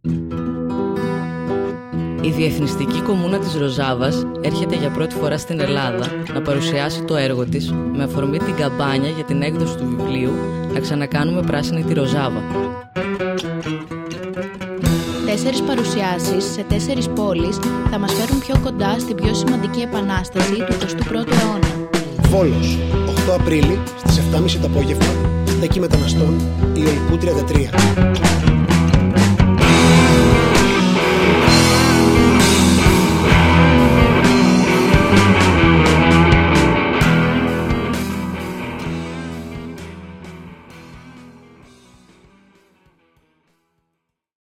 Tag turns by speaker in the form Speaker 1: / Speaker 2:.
Speaker 1: Η Διεθνιστική Κομμούνα της Ροζάβας έρχεται για πρώτη φορά στην Ελλάδα να παρουσιάσει το έργο της με αφορμή την καμπάνια για την έκδοση του βιβλίου «Να ξανακάνουμε πράσινη τη Ροζάβα».
Speaker 2: 4 παρουσιάσεις σε 4 πόλεις θα μας φέρουν πιο κοντά στην πιο σημαντική επανάσταση του 21ου αιώνα.
Speaker 3: Βόλος, 8 Απρίλη στις 7.30 το απόγευμα, στέκη μεταναστών, Ιωλικού 33.